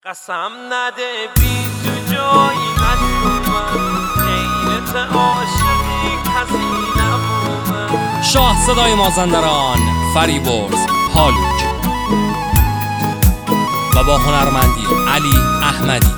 قسم نده بی تو جایی نشومم، غیرت عاشقی کسی نبومم. شاه صدای مازندران، فریبرز پالوک و با هنرمندی علی احمدی.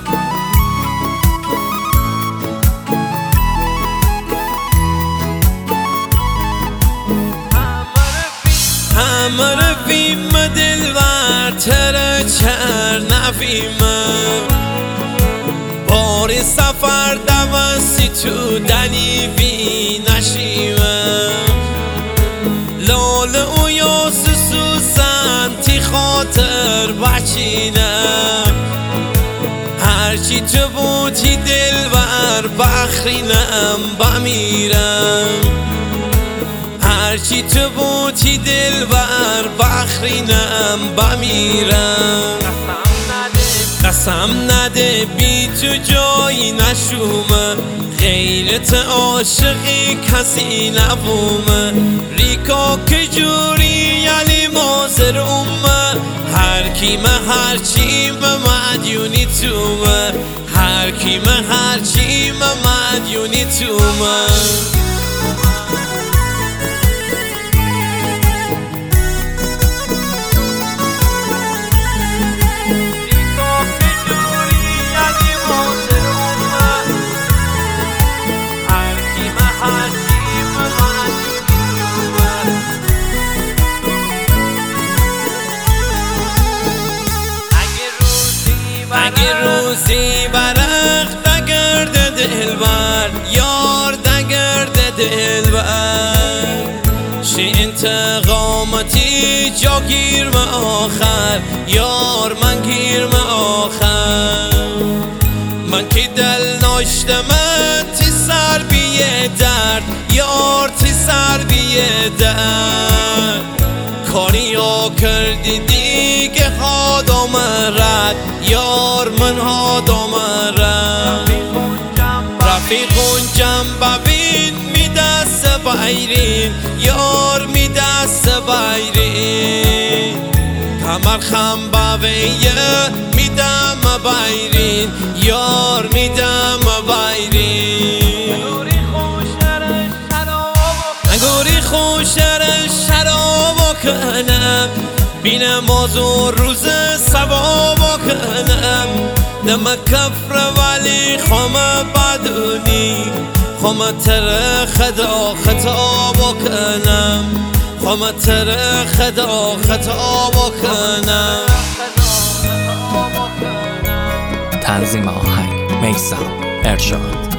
همه رفیم دلور تره چر نفیمم، بار سفر دوستی تو دلیوی نشیمم. لال او یا سوزن تی خاطر بچینم، هرچی تو بودی دلور بخرینم بمیرم. هرچی تو بودی دلبر بخرینم بمیرم. قسم نده بی تو جایی نشومه، غیرت عاشقی کسی نبومه. ریکا که جوری علی مازر اومه، هر کیمه هر چیمه مدیونی تومه، هر کیمه هر چیمه مدیونی تومه. اگه روزی برخت دگرده دلبر، یار دگرده دلبر، شی انتقامتی جا گیرم آخر، یار من گیرم آخر. من که دل ناشتم تی سر بیه درد، یار تی سر بیه درد. کاری ها کردی دیگه هادام رد، یار من هادام رد. رفیقون جم ببین می دست بایرین، یار می دست بایرین. کمر خم بویه می دم بایرین، یار می دم بایرین. انگوری خوشر شراب کنم، بینم موضوع روز سبا کنم. نم کفر ولی خم بدونی، خم تر خدا خطا کنم، خم تر خدا خطا کنم. تنظیم آهنگ میثم ارشاد.